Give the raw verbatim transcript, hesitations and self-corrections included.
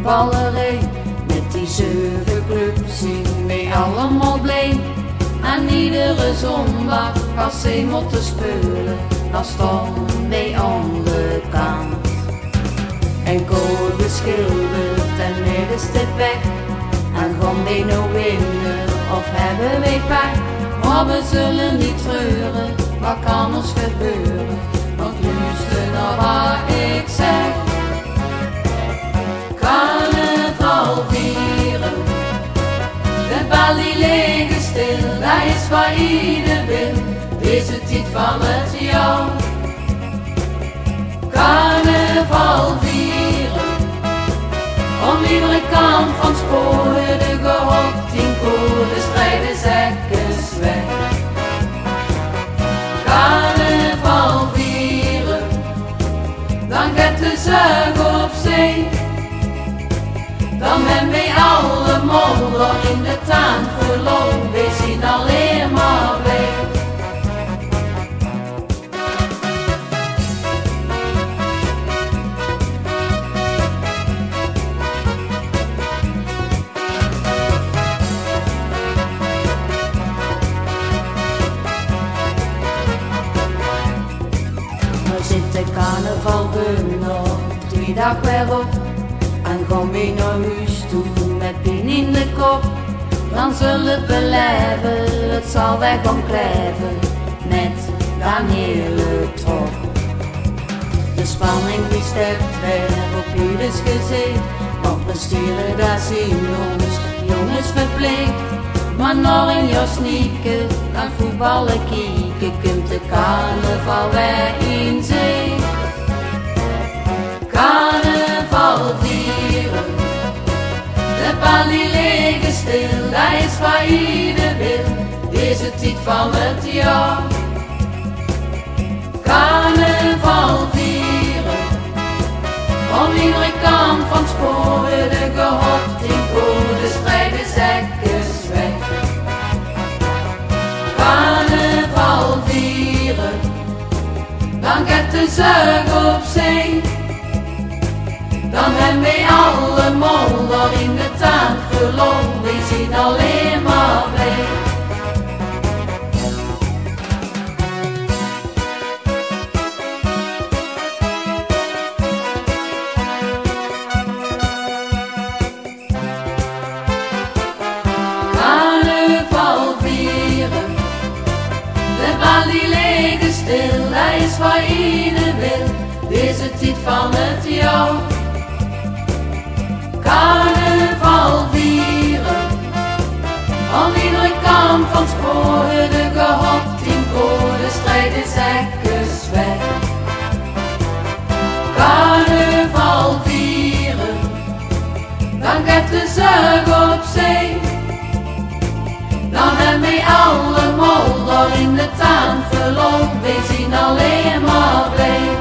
voetballerij. Met die zeven clubs zien wij allemaal blij. En iedere zondag als zij moeten spelen, dan staan wij aan de kant. En kool beschilderd en middenstip weg. En gaan wij nou winnen of hebben wij pech? Maar we zullen niet treuren, wat kan ons gebeuren? Want luister naar wat ik zeg. Carnaval vieren, de bal die liggen stil, dat is wat ieder wil, deze tijd van het jaar. Carnaval vieren, om iedere kant van het spoor, de gehoopt in koor, de strijden zekkers weg. Carnaval vieren, dan gaat de zuig op zee. Dan hebben wij allemaal daar in de tuin verloren, wij zien alleen maar blij. Nu zit de carnaval er nog drie dagen weer op. En gaan we naar huis toe met pijn in de kop. Dan zullen we leven, het zal wij gaan kleven met dan hele trop. De spanning die steekt weer op ieders gezicht, want we stieren daar zien ons jongens verplicht. Maar nog in jouw sneaker, dan voetballen kieken, komt de carnaval weer in zee. Carnaval vieren, de bal die liggen stil, dat is wat ieder wil, deze tijd van het jaar. Carnaval vieren, om iedere kant van het spoor, de gehoopt in koor, de strijden zekkers weg. Carnaval vieren, dan gaat de zuig op zee. Dan hebben wij allemaal daar in de tuin verloren, wij zien alleen maar blij. Carnaval vieren, de bal die liggen stil, dat is wat ieder wil, deze tijd van het jaar. Carnaval vieren, aan iedere kant van het spoor, de gehoopt in koor, de strijden zekkers weg. Carnaval vieren, dan gaat de zuig op zee. Dan hebben wij allemaal daar in de tuin verloren, wij zien alleen maar blij.